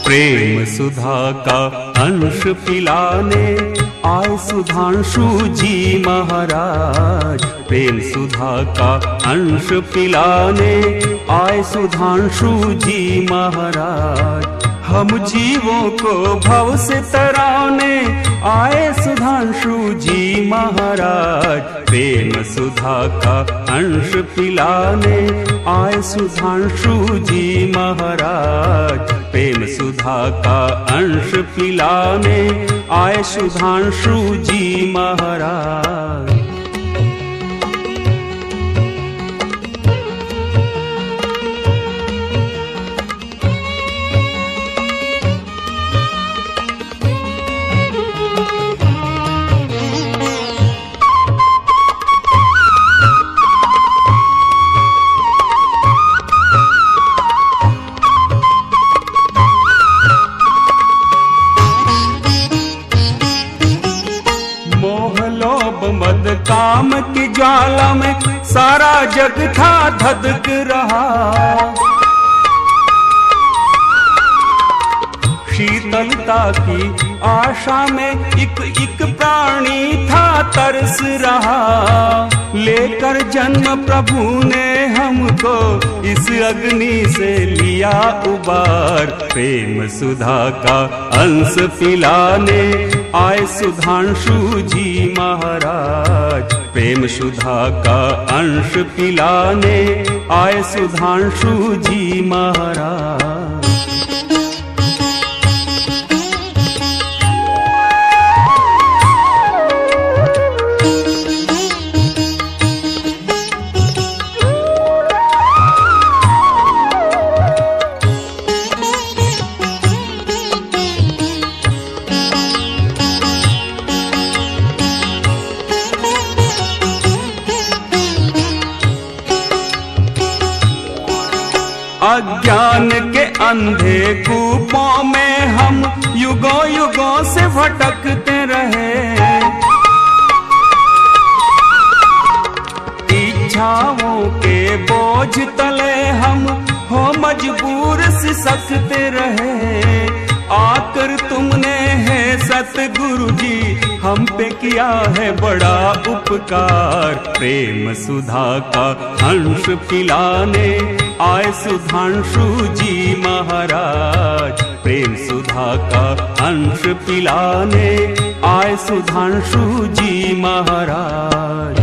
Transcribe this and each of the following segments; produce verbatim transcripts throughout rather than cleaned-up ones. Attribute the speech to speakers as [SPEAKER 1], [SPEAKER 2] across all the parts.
[SPEAKER 1] प्रेम सुधा का अंश पिलाने आए सुधांशु जी महाराज। प्रेम सुधा का अंश पिलाने आए सुधांशु जी महाराज। हम जीवों को भव से तराने आए सुधांशु जी महाराज। प्रेम सुधा का अंश पिलाने आए सुधांशु जी महाराज। प्रेम सुधा का अंश पिलाने आए सुधांशु जी महाराज। काम की ज्वाला में सारा जग था धधक रहा। शीतलता की आशा में एक एक प्राणी था तरस रहा। लेकर जन्म प्रभु ने हमको इस अग्नि से लिया उबार। प्रेम सुधा का अंश पिलाने आए सुधांशु जी महाराज। प्रेम सुधा का अंश पिलाने आए सुधांशु जी महाराज। अज्ञान के अंधे कूपों में हम युगों युगों से भटकते रहे। इच्छाओं के बोझ तले हम हो मजबूर सिसकते रहे। आकर तुमने है सतगुरु जी हम पे किया है बड़ा उपकार। प्रेम सुधा का अंश पिलाने आए सुधांशु जी महाराज। प्रेम सुधा का अंश पिलाने आए सुधांशु जी महाराज।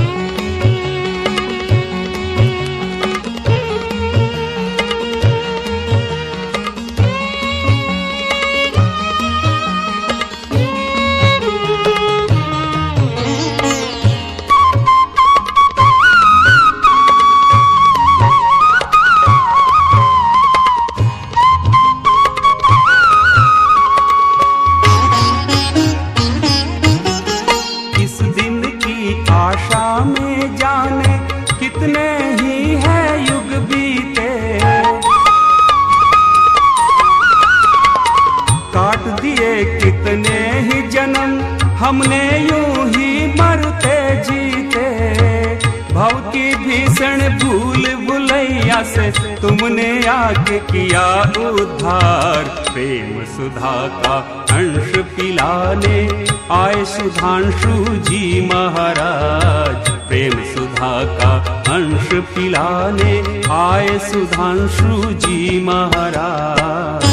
[SPEAKER 1] कितने ही जन्म हमने यूं ही मरते जीते। भव की भीषण भूल भुलैया से तुमने आके किया उद्धार। प्रेम सुधा का अंश पिलाने आए सुधांशु जी महाराज। प्रेम सुधा का अंश पिलाने आए सुधांशु जी महाराज।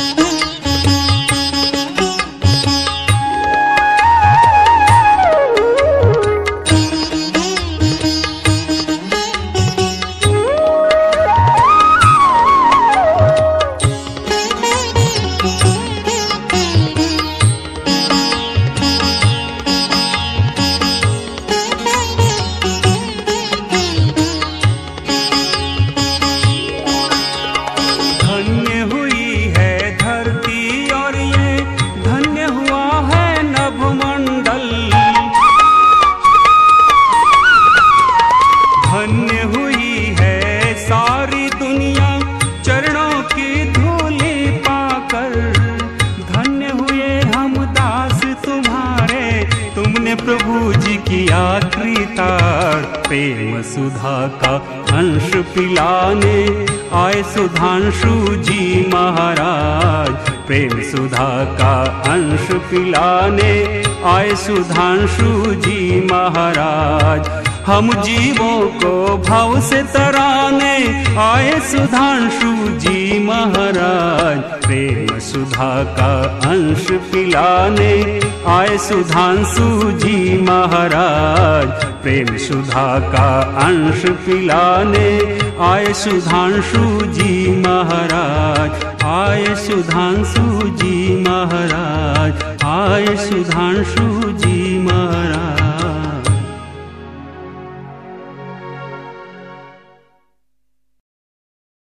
[SPEAKER 1] प्रभु जी किया कृतार। प्रेम सुधा का अंश पिलाने आए सुधांशु जी महाराज। प्रेम सुधा का अंश पिलाने आए सुधांशु जी महाराज। हम जीवों को भव से तराने आए सुधांशु जी महाराज। प्रेम सुधा का अंश पिलाने आए सुधांशु जी महाराज। प्रेम सुधा का अंश पिलाने आए सुधांशु जी महाराज। आए सुधांशु जी महाराज, आए सुधांशु जी